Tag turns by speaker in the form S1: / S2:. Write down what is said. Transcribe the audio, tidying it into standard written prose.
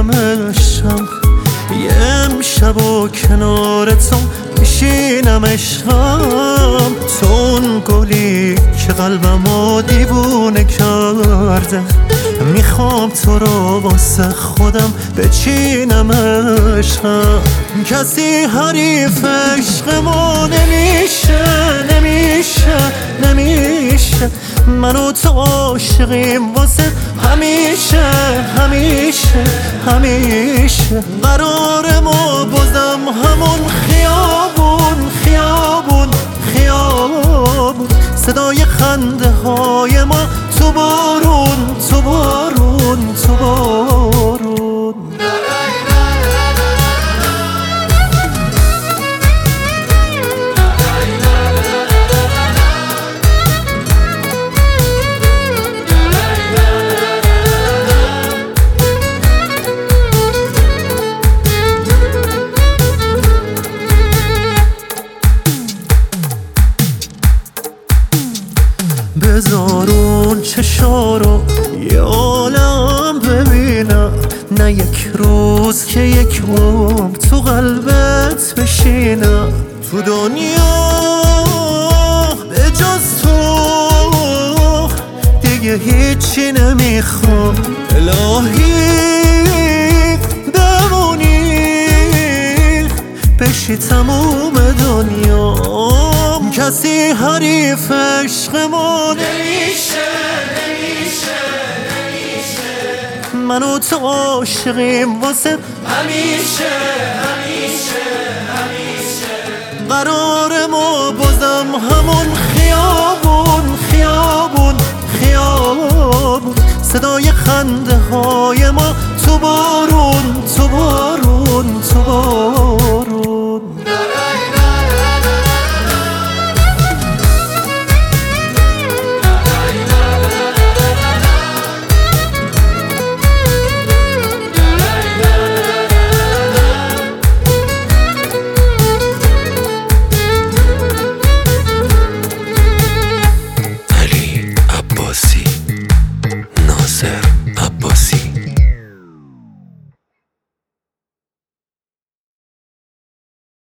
S1: ببینم عشقم، یه امشب و کنار تو میشینم عشقم. تو اون گلی که قلبمو دیوونه کرده، میخوام تو رو واسه خودم بچینم عشقم. کسی حریف عشق ما نمیشه، نمیشه، نمیشه. من و تو عاشقیم واسه همیشه، همیشه، همیشه. قرار ما بازم همون خیابون، خیابون، خیابون. صدای خنده های ما تو بارون، تو بارون، تو بارون. بذارون چشا رو یه عالم ببینم، نه یک روز که یک عمر تو قلبت بشینم. تو دنیا به جز تو دیگه هیچی نمیخوام، الهی بمونی بشی تموم دنیام. کسی حریف عشق ما نمیشه، نمیشه، نمیشه. من و تو عاشقیم واسه همیشه، همیشه، همیشه. قرار ما بازم همون خیابون، خیابون، خیابون. صدای خنده های ما تو بارون، تو بارون.